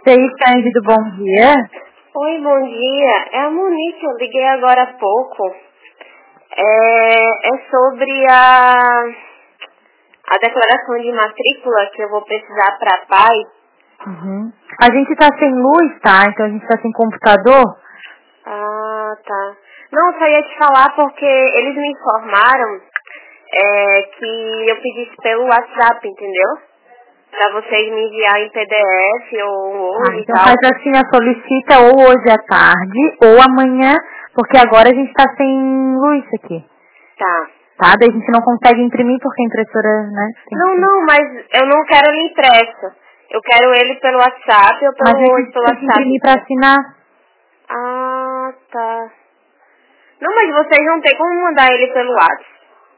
CI Cândido, bom dia. Oi, bom dia. É a Monique, eu liguei agora há pouco. É sobre a declaração de matrícula que eu vou precisar para pai. Uhum. A gente tá sem luz, tá? Então a gente tá sem computador. Ah, tá. Não, eu só ia te falar porque eles me informaram que eu pedisse pelo WhatsApp, entendeu? Pra vocês me enviar em PDF ou Word e Então tal. faz assim, solicita ou hoje à tarde ou amanhã, porque agora a gente tá sem luz aqui. Tá. Tá? Daí a gente não consegue imprimir porque a impressora, né? Não, mas eu não quero ele impresso. Eu quero ele pelo WhatsApp ou Mas a pelo Word, gente pelo tem que WhatsApp. imprimir pra assinar. Ah, tá. Não, mas vocês não tem como mandar ele pelo WhatsApp.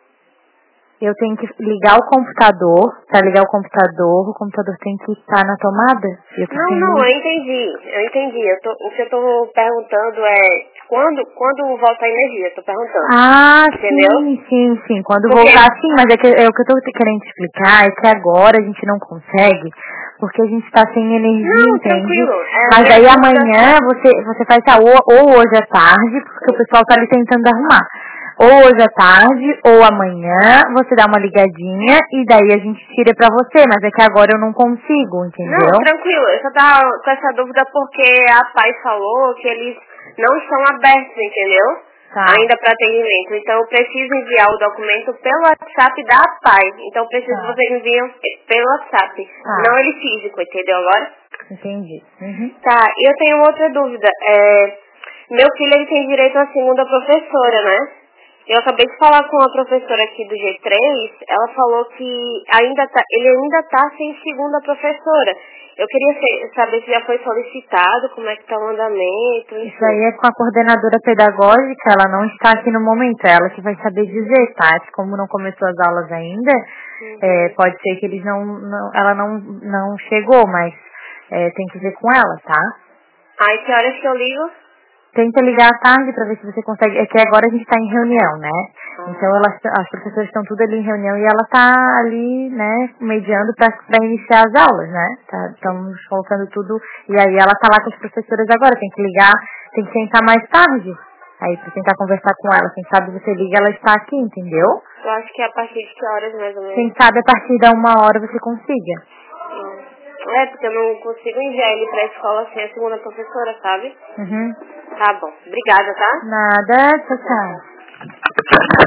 Eu tenho que ligar o computador. Pra ligar o computador tem que estar na tomada. Eu tô sem Não, luz. eu entendi. O que eu tô perguntando é quando volta a energia, eu tô perguntando. Ah, Entendeu? sim. Quando Porque... voltar, sim, mas o que eu tô querendo te explicar é que agora a gente não consegue, porque a gente tá sem energia, Não, entende? tranquilo. Mas Minha aí dúvida... amanhã você faz ou hoje à tarde, porque o pessoal tá ali tentando arrumar. Ou hoje à tarde, ou amanhã, você dá uma ligadinha e daí a gente tira pra você, mas é que agora eu não consigo, Não, entendeu? tranquilo. Eu só tava com essa dúvida porque a Pai falou que eles não estão abertos, entendeu? Tá. Ainda para atendimento. Então eu preciso enviar o documento pelo WhatsApp da Pai. Então eu preciso que vocês enviam pelo WhatsApp. Tá. Não ele físico, entendeu agora? Entendi. Uhum. Tá, e eu tenho outra dúvida. Meu filho ele tem direito à segunda professora, né? Eu acabei de falar com a professora aqui do G3, ela falou que ele ainda tá sem segunda professora. Eu queria saber se já foi solicitado, como é que tá o andamento, Isso enfim. aí é com a coordenadora pedagógica, ela não está aqui no momento, é ela que vai saber dizer, tá? Como não começou as aulas ainda, pode ser que eles ela não chegou, mas tem que ver com ela, tá? Aí que horas que eu ligo? Tenta ligar à tarde pra ver se você consegue, é que agora a gente tá em reunião, né? Então as professoras estão tudo ali em reunião e ela tá ali, né, mediando pra iniciar as aulas, né? Estamos colocando tudo, e aí ela tá lá com as professoras agora, tem que ligar, tem que sentar mais tarde. Aí pra tentar conversar com ela, quem sabe você liga, ela está aqui, entendeu? Eu acho que é a partir de que horas mais ou menos? Quem sabe a partir da 1 hora você consiga. Porque eu não consigo enviar ele pra escola sem a segunda professora, sabe? Uhum. Tá bom. Obrigada, tá? Nada, tchau.